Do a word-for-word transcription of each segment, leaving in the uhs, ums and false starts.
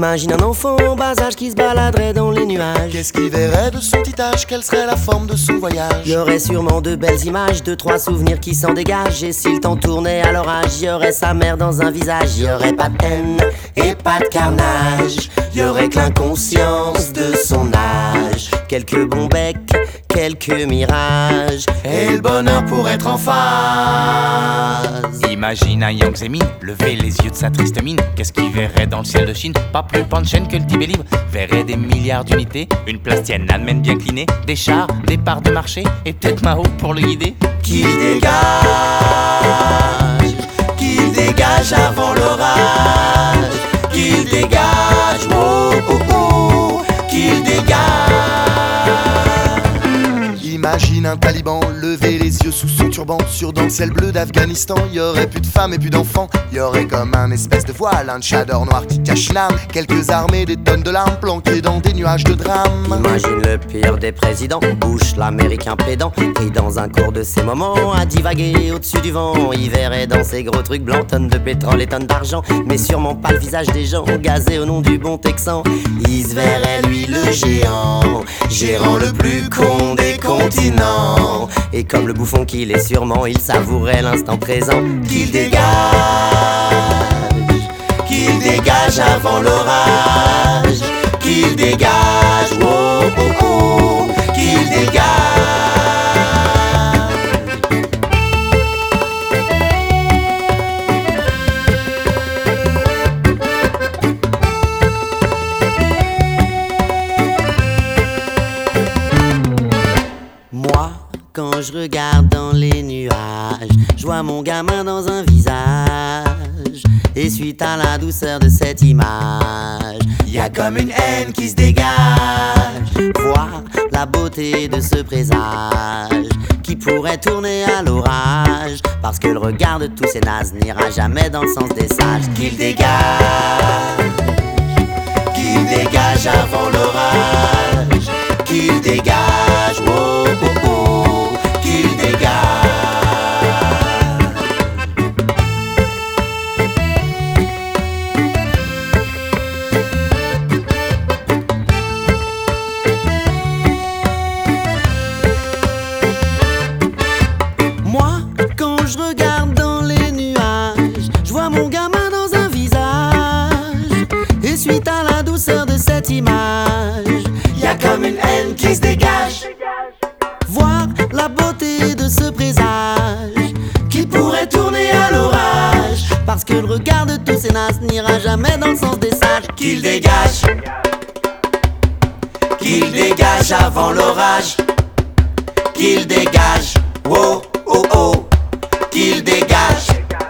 Imagine un enfant en bas âge qui se baladerait dans les nuages. Qu'est-ce qu'il verrait de son petit âge? Quelle serait la forme de son voyage? Y aurait sûrement de belles images, deux trois souvenirs qui s'en dégagent. Et si le temps tournait à l'orage, y aurait sa mère dans un visage. Y aurait pas de haine et pas de carnage. Y aurait que l'inconscience de son âge. Quelques bons becs, quelques mirages, et le bonheur pour être en phase. Imagine un Yang Zemin lever les yeux de sa triste mine. Qu'est-ce qu'il verrait dans le ciel de Chine? Pas plus pan de chaîne que le Tibet libre. Verrait des milliards d'unités, une place Tiananmen bien clinée, des chars, des parts de marché, et peut-être Mao pour le guider. Qu'il dégage, qu'il dégage avant l'orage. Qu'il dégage, oh oh oh, qu'il dégage. Imagine un taliban lever les yeux sous son turban. Sur dans le ciel bleu d'Afghanistan, y aurait plus de femmes et plus d'enfants. Y aurait comme un espèce de voile, un tchador noir qui cache une âme. Quelques armées, des tonnes de larmes planquées dans des nuages de drame. Imagine le pire des présidents, Bush l'américain pédant, pris dans un cours de ces moments à divaguer au-dessus du vent. Il verrait dans ses gros trucs blancs tonnes de pétrole et tonnes d'argent, mais sûrement pas le visage des gens gazés au nom du bon texan. Il se verrait lui le géant, gérant le plus con des continents. Et comme le bouffon qu'il est sûrement, il savourait l'instant présent. Qu'il dégage, qu'il dégage avant l'orage. Qu'il dégage, oh oh oh, qu'il dégage. Moi, quand je regarde dans les nuages, je vois mon gamin dans un visage. Et suite à la douceur de cette image, y a comme une haine qui se dégage. Voir la beauté de ce présage qui pourrait tourner à l'orage, parce que le regard de tous ces nazes n'ira jamais dans le sens des sages. Qu'il dégage, qu'il dégage avant l'orage. Qu'il dégage, oh oh oh, qu'il dégage. Moi, quand je regarde dans les nuages, je vois mon gamin dans un visage. Et suite à la douceur de cette image, y a comme une haine qui se dégage. Voir la beauté de ce présage qui pourrait tourner à l'orage, parce que le regard de tous ces nazes n'ira jamais dans le sens des sages. Qu'il dégage, qu'il dégage avant l'orage. Qu'il dégage, oh oh oh, qu'il dégage.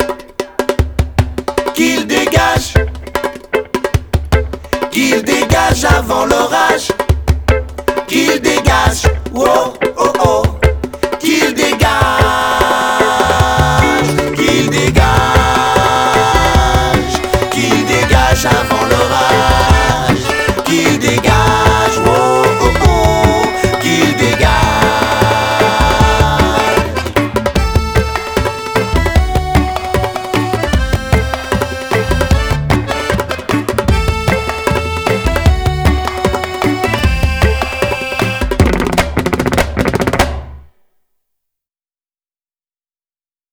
Qu'il dégage, qu'il dégage avant l'orage. Qu'il dégage.